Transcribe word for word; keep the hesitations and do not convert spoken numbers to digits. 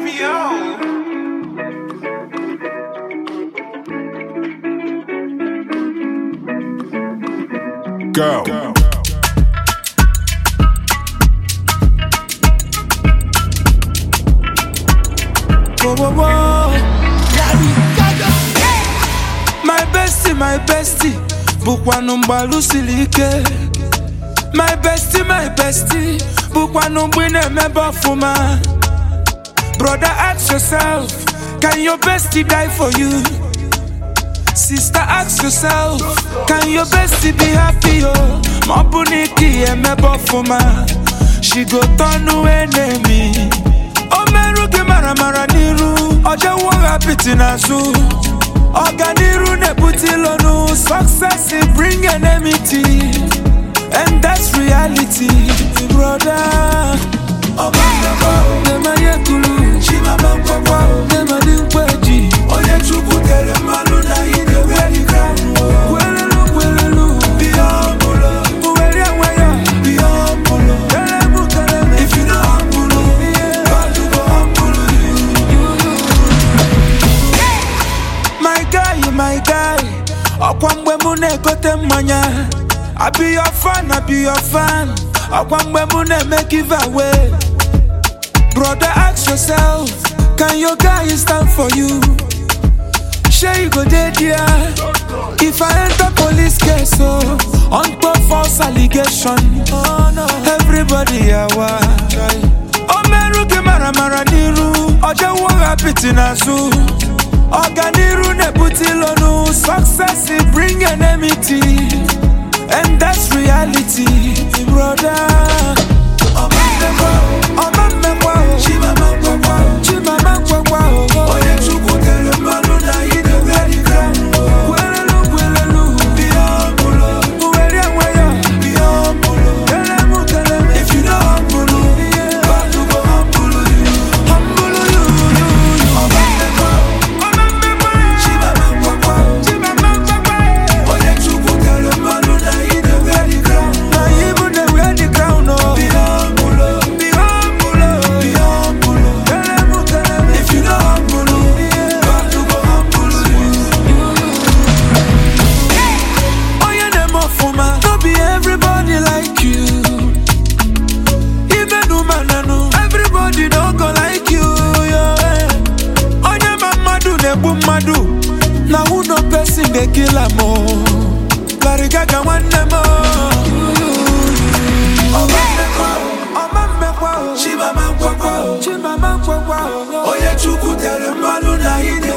Savio. Go. Go. Whoa, whoa, whoa. My bestie, my bestie, bukwanu mbalu silike. My bestie, my bestie, bukwanu mbwine meba fuma. Brother, ask yourself, can your bestie die for you? Sister, ask yourself, can your bestie be happy? Oh, mabuniki e meba fuma. She go turn to enemy. Omeruke mara mara niru, oje wora piti nasu. Oganiru ne putilonu, success it bring enmity, and that's reality, brother. Omeruke, nema yekulu, chima bangwa, nema dinkweji. Oye chupu tere manu na ine weli kramu. Kwelelu, kwelelu, biyambulo. Uweli anwaya, biyambulo. Telemu, telemu, if you know ambulo, God you go ambulo you. My guy, my guy, okwambe mune kote manya. I be your fan, I be your fan. Okwambe mune make give away. Brother, ask yourself, can your guy stand for you? Sure you go dead here. If I enter police case, so oh, on top false allegation, oh no, everybody awa. Omeruke mara mara niru, oje wora piti nasu. Oganiru ne putilonu, success it bring enmity, and that's reality, brother. Omamekwa, omamekwa, chimamekwa, chimamekwa, oye chuku tere manu na ine weli kramu. Kwelelu, kwelelu, biyambulo. Uweli anwaya, biyambulo. Telemu, telemu, if you know ambulo, God you go ambulo you. Ambulo you, you, you. Omamekwa, omamekwa, chimamekwa, chimamekwa, oye chuku tere manu na ine weli kramu. Na ibu ne weli kramu, oh. Biyambulo, biyambulo, biyambulo. Telemu, telemu, if you know ambulo, God you go ambulo you. Oye nemo fuma, no be everybody like you. Even umananu, everybody don't go like you, yeah. Oye mamadu ne bumadu, na who no person they kill am oh. Karigaga one nemo. Omamekwa, omamekwa, chimamekwa, chimamekwa, oye chuku tere manu na ine